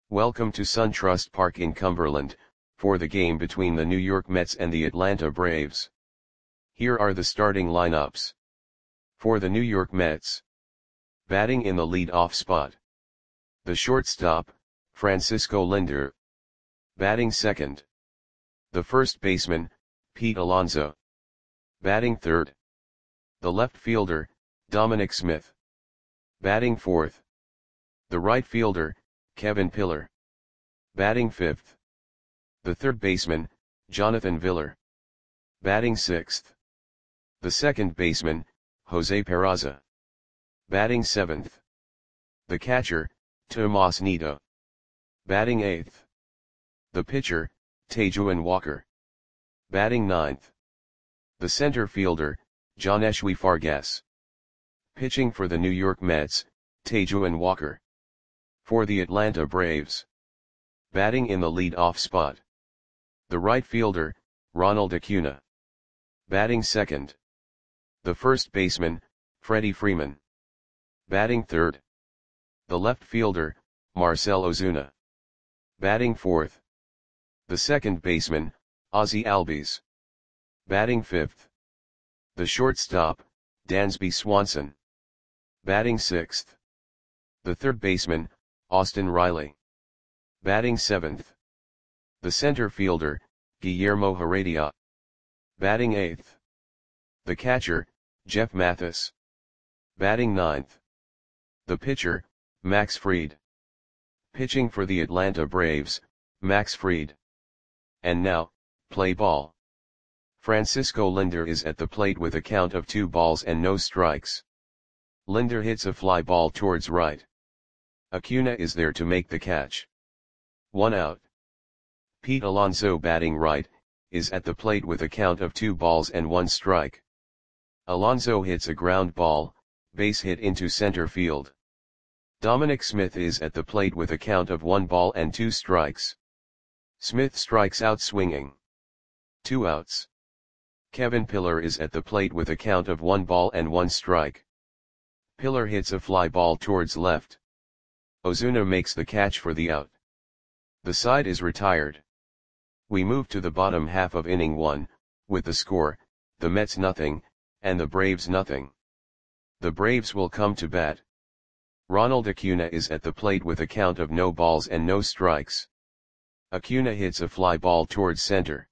Welcome to SunTrust Park in Cumberland, for the game between the New York Mets and the Atlanta Braves. Here are the starting lineups. For the New York Mets. Batting in the lead-off spot. The shortstop, Francisco Lindor. Batting second. The first baseman, Pete Alonso. Batting third. The left fielder, Dominic Smith. Batting fourth. The right fielder, Kevin Pillar. Batting fifth. The third baseman, Jonathan Villar. Batting sixth. The second baseman, Jose Peraza. Batting seventh. The catcher, Tomas Nido. Batting eighth. The pitcher, Taijuan Walker. Batting ninth. The center fielder, Johneshwy Fargas. Pitching for the New York Mets, Taijuan Walker. For the Atlanta Braves. Batting in the lead-off spot. The right fielder, Ronald Acuna. Batting second. The first baseman, Freddie Freeman. Batting third. The left fielder, Marcell Ozuna. Batting fourth. The second baseman, Ozzie Albies. Batting fifth. The shortstop, Dansby Swanson. Batting sixth. The third baseman, Austin Riley. Batting seventh. The center fielder, Guillermo Heredia. Batting eighth. The catcher, Jeff Mathis. Batting ninth. The pitcher, Max Fried. Pitching for the Atlanta Braves, Max Fried. And now, play ball. Francisco Lindor is at the plate with a count of 2 balls and no strikes. Lindor hits a fly ball towards right. Acuna is there to make the catch. 1 out. Pete Alonso, batting right, is at the plate with a count of 2 balls and 1 strike. Alonso hits a ground ball, base hit into center field. Dominic Smith is at the plate with a count of 1 ball and 2 strikes. Smith strikes out swinging. 2 outs. Kevin Pillar is at the plate with a count of 1 ball and 1 strike. Pillar hits a fly ball towards left. Ozuna makes the catch for the out. The side is retired. We move to the bottom half of inning 1, with the score, the Mets nothing, and the Braves nothing. The Braves will come to bat. Ronald Acuna is at the plate with a count of no balls and no strikes. Acuna hits a fly ball towards center.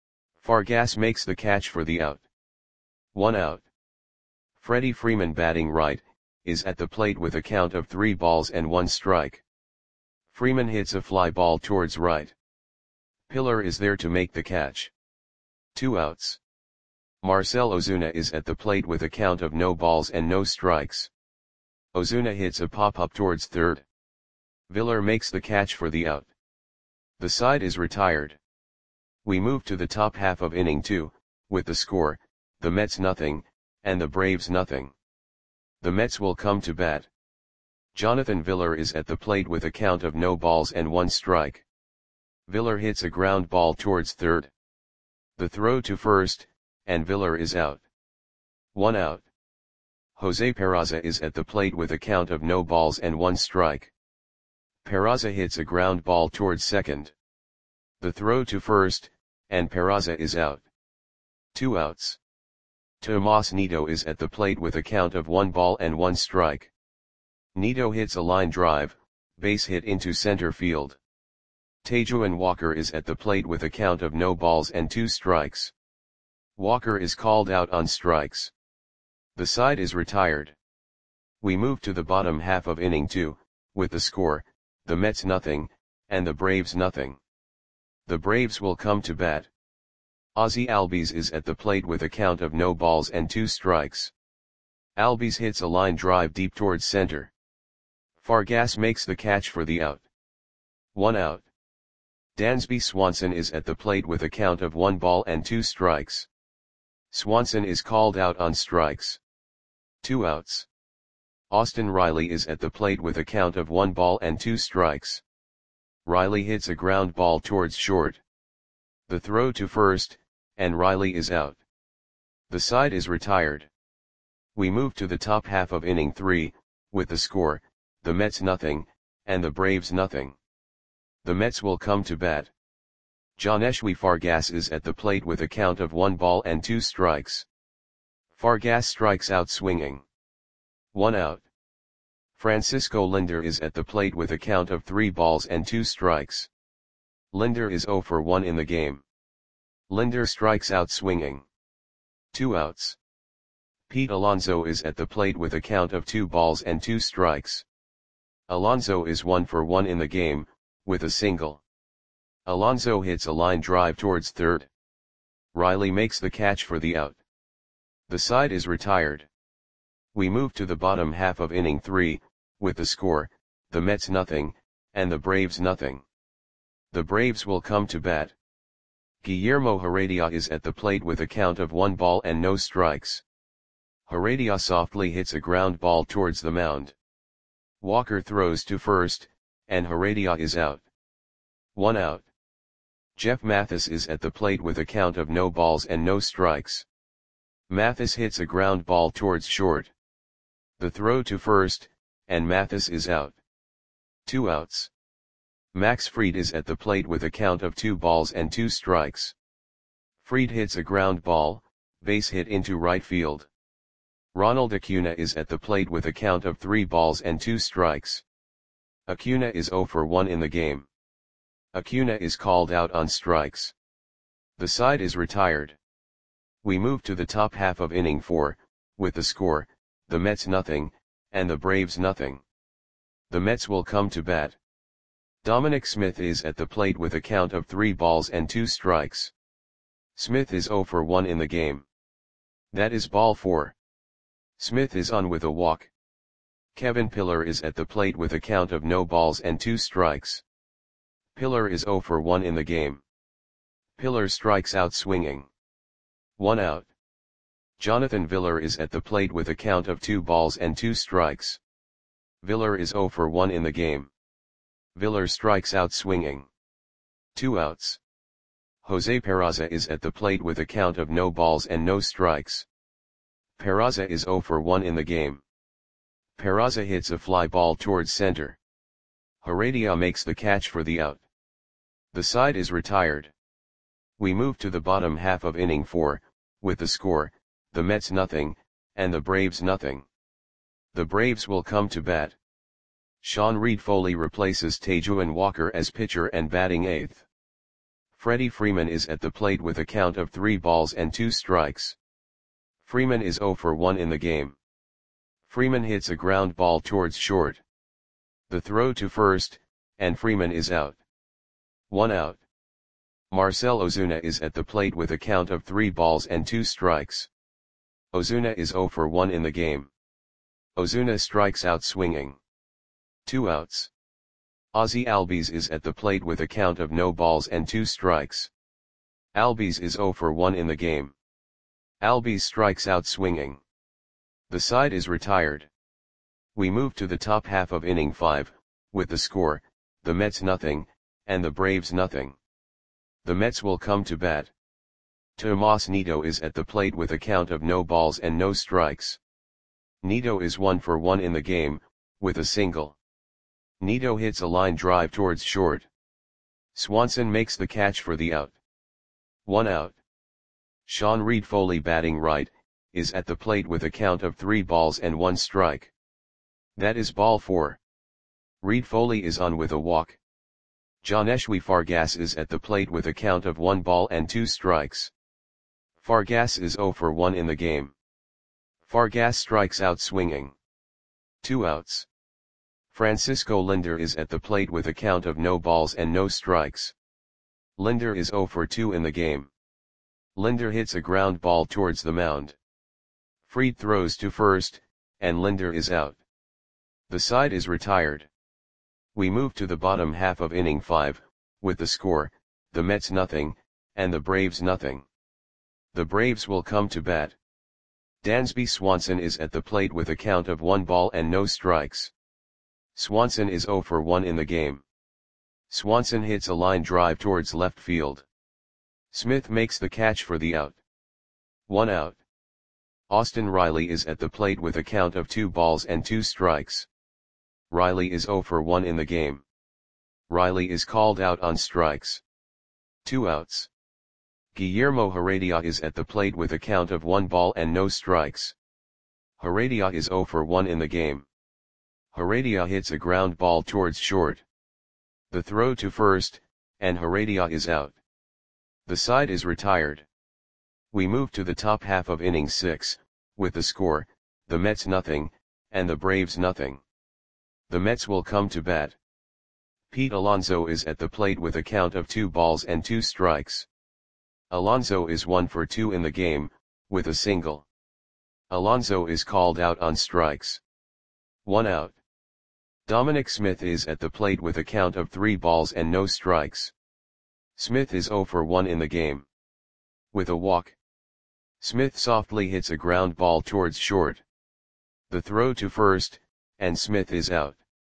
Fargas makes the catch for the out. 1 out. Freddie Freeman, batting right, is at the plate with a count of 3 balls and 1 strike. Freeman hits a fly ball towards right. Pillar is there to make the catch. 2 outs. Marcell Ozuna is at the plate with a count of no balls and no strikes. Ozuna hits a pop-up towards third. Villar makes the catch for the out. The side is retired. We move to the top half of inning 2, with the score, the Mets nothing, and the Braves nothing. The Mets will come to bat. Jonathan Villar is at the plate with a count of no balls and 1 strike. Villar hits a ground ball towards third. The throw to first, and Villar is out. 1 out. Jose Peraza is at the plate with a count of no balls and 1 strike. Peraza hits a ground ball towards second. The throw to first, and Peraza is out. 2 outs. Tomas Nido is at the plate with a count of 1 ball and 1 strike. Nido hits a line drive, base hit into center field. Taijuan Walker is at the plate with a count of no balls and 2 strikes. Walker is called out on strikes. The side is retired. We move to the bottom half of inning 2, with the score, the Mets nothing, and the Braves nothing. The Braves will come to bat. Ozzie Albies is at the plate with a count of no balls and 2 strikes. Albies hits a line drive deep towards center. Fargas makes the catch for the out. 1 out. Dansby Swanson is at the plate with a count of 1 ball and 2 strikes. Swanson is called out on strikes. 2 outs. Austin Riley is at the plate with a count of 1 ball and 2 strikes. Riley hits a ground ball towards short. The throw to first, and Riley is out. The side is retired. We move to the top half of inning 3, with the score, the Mets nothing, and the Braves nothing. The Mets will come to bat. Johneshwy Fargas is at the plate with a count of 1 ball and 2 strikes. Fargas strikes out swinging. 1 out. Francisco Lindor is at the plate with a count of 3 balls and 2 strikes. Lindor is 0 for 1 in the game. Lindor strikes out swinging. 2 outs. Pete Alonso is at the plate with a count of 2 balls and 2 strikes. Alonso is 1 for 1 in the game, with a single. Alonso hits a line drive towards third. Riley makes the catch for the out. The side is retired. We move to the bottom half of inning 3, with the score, the Mets nothing, and the Braves nothing. The Braves will come to bat. Guillermo Heredia is at the plate with a count of 1 ball and no strikes. Heredia softly hits a ground ball towards the mound. Walker throws to first, and Heredia is out. 1 out. Jeff Mathis is at the plate with a count of no balls and no strikes. Mathis hits a ground ball towards short. The throw to first, and Mathis is out. 2 outs. Max Fried is at the plate with a count of 2 balls and 2 strikes. Fried hits a ground ball, base hit into right field. Ronald Acuna is at the plate with a count of 3 balls and 2 strikes. Acuna is 0 for 1 in the game. Acuna is called out on strikes. The side is retired. We move to the top half of inning 4, with the score, the Mets nothing, and the Braves nothing. The Mets will come to bat. Dominic Smith is at the plate with a count of 3 balls and 2 strikes. Smith is 0 for 1 in the game. That is ball 4. Smith is on with a walk. Kevin Pillar is at the plate with a count of no balls and 2 strikes. Pillar is 0 for 1 in the game. Pillar strikes out swinging. 1 out. Jonathan Villar is at the plate with a count of 2 balls and 2 strikes. Villar is 0 for 1 in the game. Villar strikes out swinging. 2 outs. Jose Peraza is at the plate with a count of no balls and no strikes. Peraza is 0 for 1 in the game. Peraza hits a fly ball towards center. Heredia makes the catch for the out. The side is retired. We move to the bottom half of inning 4, with the score, the Mets nothing, and the Braves nothing. The Braves will come to bat. Sean Reed-Foley replaces Taijuan Walker as pitcher and batting 8th. Freddie Freeman is at the plate with a count of 3 balls and 2 strikes. Freeman is 0 for 1 in the game. Freeman hits a ground ball towards short. The throw to first, and Freeman is out. 1 out. Marcell Ozuna is at the plate with a count of 3 balls and 2 strikes. Ozuna is 0 for 1 in the game. Ozuna strikes out swinging. 2 outs. Ozzie Albies is at the plate with a count of no balls and 2 strikes. Albies is 0 for 1 in the game. Albies strikes out swinging. The side is retired. We move to the top half of inning 5, with the score, the Mets nothing, and the Braves nothing. The Mets will come to bat. Tomas Nido is at the plate with a count of no balls and no strikes. Nido is 1 for 1 in the game, with a single. Nido hits a line drive towards short. Swanson makes the catch for the out. 1 out. Sean Reed-Foley batting right, is at the plate with a count of 3 balls and 1 strike. That is ball 4. Reed-Foley is on with a walk. Johneshwy Fargas is at the plate with a count of 1 ball and 2 strikes. Fargas is 0 for 1 in the game. Fargas strikes out swinging. 2 outs. Francisco Lindor is at the plate with a count of no balls and no strikes. Lindor is 0 for 2 in the game. Lindor hits a ground ball towards the mound. Fried throws to first, and Lindor is out. The side is retired. We move to the bottom half of inning 5, with the score, the Mets nothing, and the Braves nothing. The Braves will come to bat. Dansby Swanson is at the plate with a count of 1 ball and no strikes. Swanson is 0 for 1 in the game. Swanson hits a line drive towards left field. Smith makes the catch for the out. 1 out. Austin Riley is at the plate with a count of 2 balls and 2 strikes. Riley is 0 for 1 in the game. Riley is called out on strikes. 2 outs. Guillermo Heredia is at the plate with a count of 1 ball and no strikes. Heredia is 0 for 1 in the game. Heredia hits a ground ball towards short. The throw to first, and Heredia is out. The side is retired. We move to the top half of inning 6, with the score, the Mets nothing, and the Braves nothing. The Mets will come to bat. Pete Alonso is at the plate with a count of 2 balls and 2 strikes. Alonso is 1 for 2 in the game, with a single. Alonso is called out on strikes. 1 out. Dominic Smith is at the plate with a count of 3 balls and no strikes. Smith is 0 for 1 in the game. With a walk. Smith softly hits a ground ball towards short. The throw to first, and Smith is out.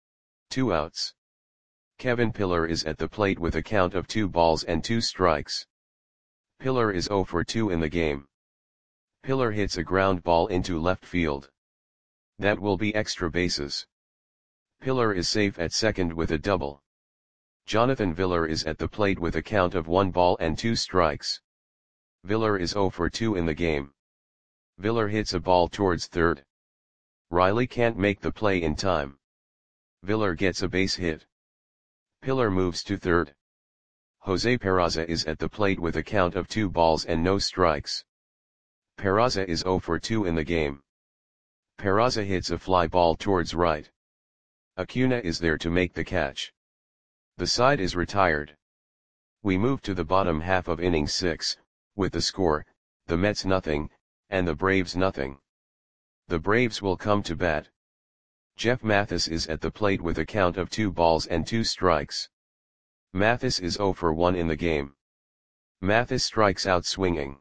2 outs. Kevin Pillar is at the plate with a count of 2 balls and 2 strikes. Pillar is 0 for 2 in the game. Pillar hits a ground ball into left field. That will be extra bases. Pillar is safe at second with a double. Jonathan Villar is at the plate with a count of 1 ball and 2 strikes. Villar is 0 for 2 in the game. Villar hits a ball towards third. Riley can't make the play in time. Villar gets a base hit. Pillar moves to third. Jose Peraza is at the plate with a count of 2 balls and no strikes. Peraza is 0 for 2 in the game. Peraza hits a fly ball towards right. Acuna is there to make the catch. The side is retired. We move to the bottom half of inning 6, with the score, the Mets nothing, and the Braves nothing. The Braves will come to bat. Jeff Mathis is at the plate with a count of 2 balls and 2 strikes. Mathis is 0 for 1 in the game. Mathis strikes out swinging.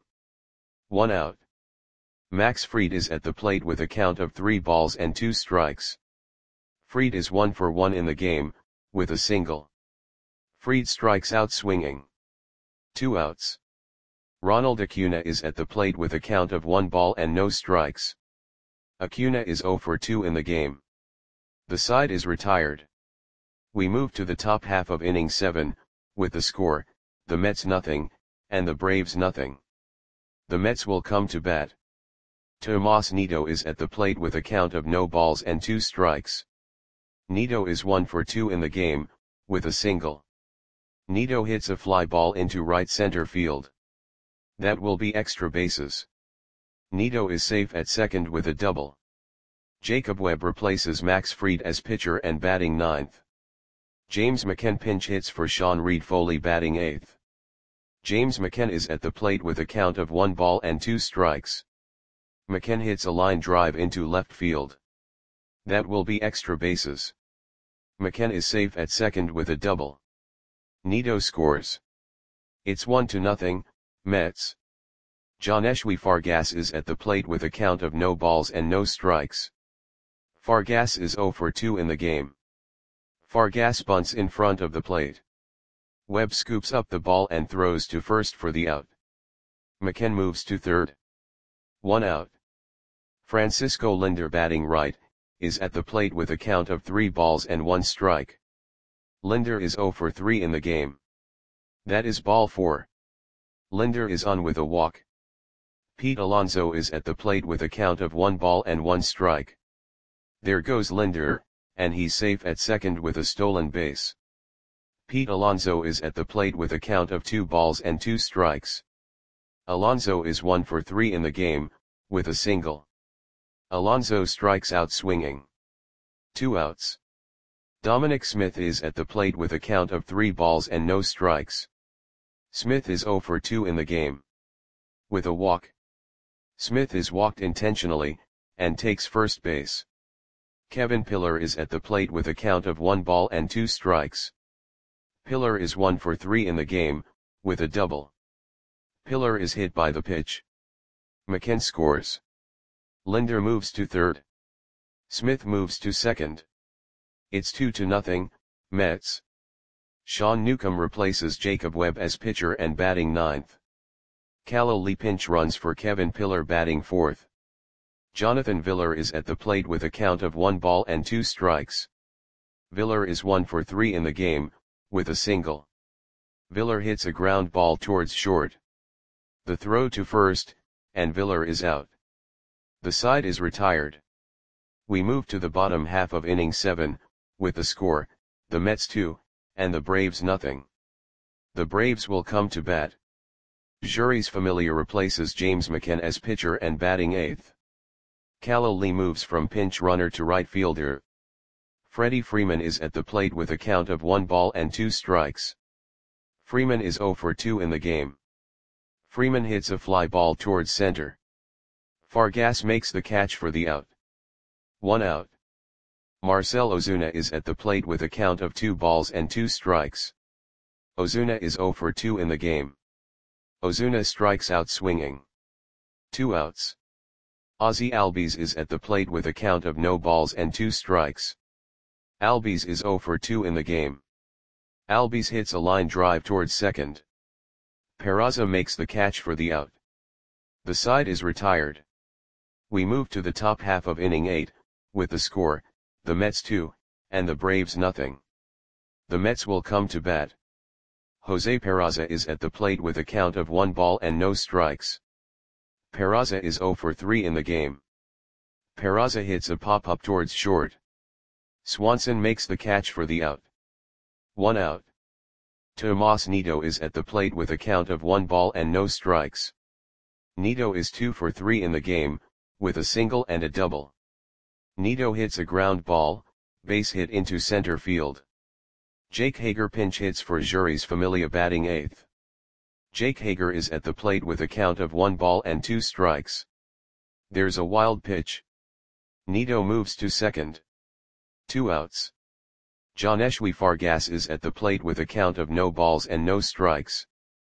1 out. Max Fried is at the plate with a count of 3 balls and 2 strikes. Fried is 1 for 1 in the game, with a single. Fried strikes out swinging. 2 outs. Ronald Acuna is at the plate with a count of 1 ball and no strikes. Acuna is 0 for 2 in the game. The side is retired. We move to the top half of inning 7, with the score, the Mets nothing, and the Braves nothing. The Mets will come to bat. Tomas Nido is at the plate with a count of no balls and 2 strikes. Nido is 1 for 2 in the game, with a single. Nido hits a fly ball into right center field. That will be extra bases. Nido is safe at second with a double. Jacob Webb replaces Max Fried as pitcher and batting 9th. James McCann pinch hits for Sean Reed-Foley batting 8th. James McCann is at the plate with a count of 1 ball and 2 strikes. McCann hits a line drive into left field. That will be extra bases. McCann is safe at second with a double. Nido scores. It's 1-0, Mets. Johneshwy Fargas is at the plate with a count of no balls and no strikes. Fargas is 0 for 2 in the game. Fargas bunts in front of the plate. Webb scoops up the ball and throws to first for the out. McCann moves to third. 1 out. Francisco Lindor batting right, is at the plate with a count of 3 balls and 1 strike. Lindor is 0 for 3 in the game. That is ball 4. Lindor is on with a walk. Pete Alonso is at the plate with a count of 1 ball and 1 strike. There goes Lindor, and he's safe at second with a stolen base. Pete Alonso is at the plate with a count of 2 balls and 2 strikes. Alonso is 1 for 3 in the game, with a single. Alonso strikes out swinging. 2 outs. Dominic Smith is at the plate with a count of 3 balls and no strikes. Smith is 0 for 2 in the game. With a walk. Smith is walked intentionally, and takes first base. Kevin Pillar is at the plate with a count of 1 ball and 2 strikes. Pillar is 1 for 3 in the game, with a double. Pillar is hit by the pitch. McCann scores. Lindor moves to third. Smith moves to second. It's 2-0, Mets. Sean Newcomb replaces Jacob Webb as pitcher and batting 9th. Callow Lee pinch runs for Kevin Pillar batting 4th. Jonathan Villar is at the plate with a count of 1 ball and 2 strikes. Villar is 1 for 3 in the game, with a single. Viller hits a ground ball towards short. The throw to first, and Viller is out. The side is retired. We move to the bottom half of inning 7, with the score, the Mets 2, and the Braves nothing. The Braves will come to bat. Jeurys Familia replaces James McCann as pitcher and batting 8th. Khalil Lee moves from pinch runner to right fielder. Freddie Freeman is at the plate with a count of 1 ball and 2 strikes. Freeman is 0 for 2 in the game. Freeman hits a fly ball towards center. Fargas makes the catch for the out. 1 out. Marcell Ozuna is at the plate with a count of 2 balls and 2 strikes. Ozuna is 0 for 2 in the game. Ozuna strikes out swinging. 2 outs. Ozzie Albies is at the plate with a count of no balls and 2 strikes. Albies is 0 for 2 in the game. Albies hits a line drive towards second. Peraza makes the catch for the out. The side is retired. We move to the top half of inning 8, with the score, the Mets 2, and the Braves nothing. The Mets will come to bat. Jose Peraza is at the plate with a count of 1 ball and no strikes. Peraza is 0 for 3 in the game. Peraza hits a pop-up towards short. Swanson makes the catch for the out. 1 out. Tomas Nido is at the plate with a count of 1 ball and no strikes. Nido is 2 for 3 in the game, with a single and a double. Nido hits a ground ball, base hit into center field. Jake Hager pinch hits for Jeurys Familia batting 8th. Jake Hager is at the plate with a count of 1 ball and 2 strikes. There's a wild pitch. Nido moves to second. 2 outs. Johneshwy Fargas is at the plate with a count of no balls and no strikes.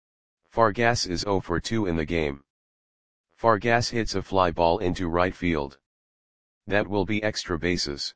Fargas is 0 for 2 in the game. Fargas hits a fly ball into right field. That will be extra bases.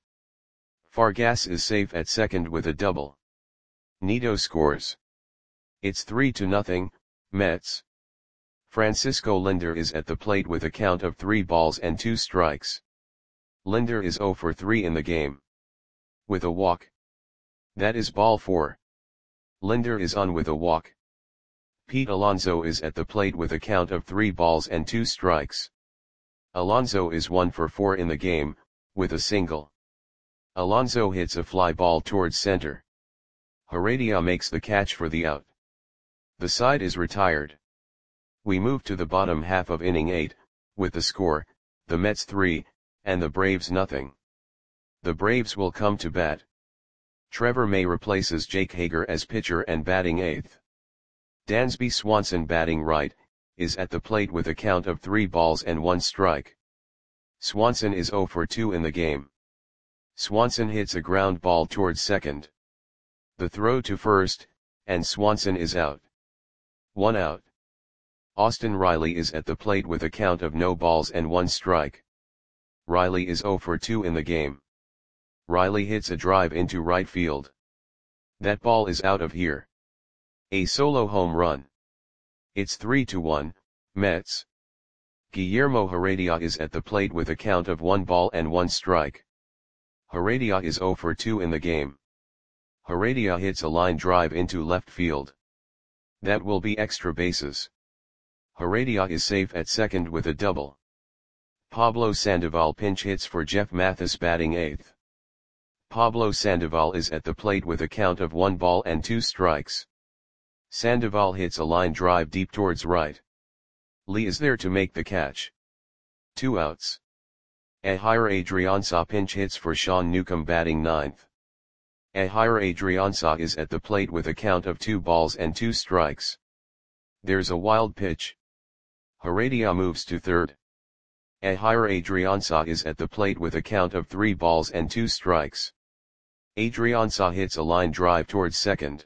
Fargas is safe at second with a double. Nido scores. It's 3-0, Mets. Francisco Lindor is at the plate with a count of 3 balls and 2 strikes. Lindor is 0 for 3 in the game. With a walk. That is ball 4. Lindor is on with a walk. Pete Alonso is at the plate with a count of 3 balls and 2 strikes. Alonso is 1 for 4 in the game, with a single. Alonso hits a fly ball towards center. Heredia makes the catch for the out. The side is retired. We move to the bottom half of inning 8, with the score, the Mets 3, and the Braves nothing. The Braves will come to bat. Trevor May replaces Jake Hager as pitcher and batting 8th. Dansby Swanson batting right, is at the plate with a count of 3 balls and 1 strike. Swanson is 0 for 2 in the game. Swanson hits a ground ball towards second. The throw to first, and Swanson is out. 1 out. Austin Riley is at the plate with a count of no balls and 1 strike. Riley is 0 for 2 in the game. Riley hits a drive into right field. That ball is out of here. A solo home run. It's 3-1, Mets. Guillermo Heredia is at the plate with a count of 1 ball and 1 strike. Heredia is 0 for 2 in the game. Heredia hits a line drive into left field. That will be extra bases. Heredia is safe at second with a double. Pablo Sandoval pinch hits for Jeff Mathis batting 8th. Pablo Sandoval is at the plate with a count of 1 ball and 2 strikes. Sandoval hits a line drive deep towards right. Lee is there to make the catch. 2 outs. Ehire Adrianza pinch hits for Sean Newcomb batting 9th. Ehire Adrianza is at the plate with a count of 2 balls and 2 strikes. There's a wild pitch. Heredia moves to third. Ehire Adrianza is at the plate with a count of 3 balls and 2 strikes. Adrianza hits a line drive towards second.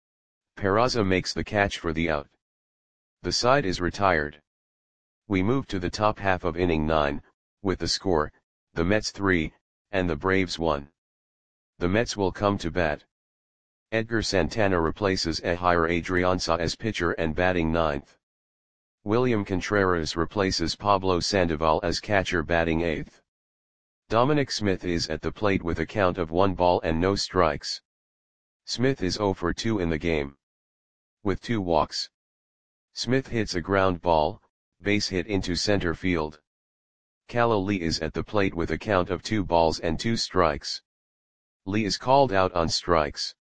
Peraza makes the catch for the out. The side is retired. We move to the top half of inning 9, with the score, the Mets 3, and the Braves 1. The Mets will come to bat. Edgar Santana replaces Ehire Adrianza as pitcher and batting 9th. William Contreras replaces Pablo Sandoval as catcher batting 8th. Dominic Smith is at the plate with a count of 1 ball and no strikes. Smith is 0 for 2 in the game. With 2 walks. Smith hits a ground ball, base hit into center field. Callow Lee is at the plate with a count of 2 balls and 2 strikes. Lee is called out on strikes.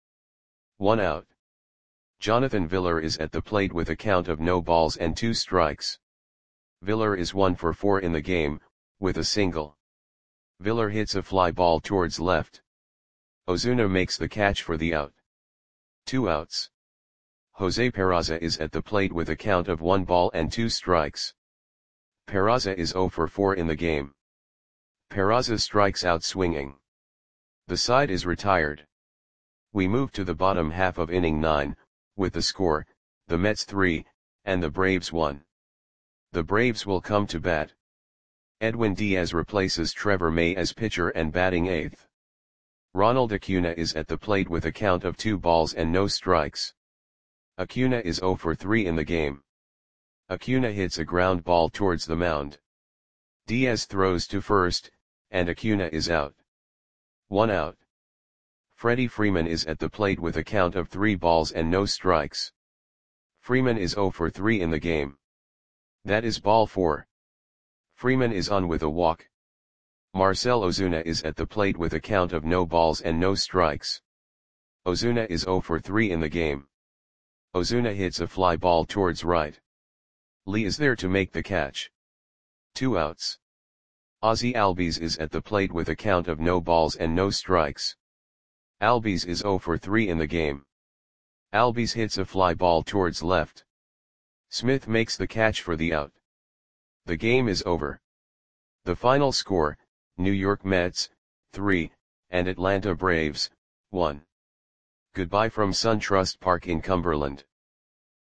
1 out. Jonathan Villar is at the plate with a count of no balls and 2 strikes. Villar is 1 for 4 in the game, with a single. Villar hits a fly ball towards left. Ozuna makes the catch for the out. 2 outs. Jose Peraza is at the plate with a count of 1 ball and 2 strikes. Peraza is 0 for 4 in the game. Peraza strikes out swinging. The side is retired. We move to the bottom half of inning 9, with the score, the Mets 3, and the Braves 1. The Braves will come to bat. Edwin Diaz replaces Trevor May as pitcher and batting 8th. Ronald Acuna is at the plate with a count of 2 balls and no strikes. Acuna is 0 for 3 in the game. Acuna hits a ground ball towards the mound. Diaz throws to first, and Acuna is out. 1 out. Freddie Freeman is at the plate with a count of 3 balls and no strikes. Freeman is 0 for 3 in the game. That is ball 4. Freeman is on with a walk. Marcell Ozuna is at the plate with a count of no balls and no strikes. Ozuna is 0 for 3 in the game. Ozuna hits a fly ball towards right. Lee is there to make the catch. 2 outs. Ozzie Albies is at the plate with a count of no balls and no strikes. Albies is 0 for 3 in the game. Albies hits a fly ball towards left. Smith makes the catch for the out. The game is over. The final score, New York Mets, 3, and Atlanta Braves, 1. Goodbye from SunTrust Park in Cumberland.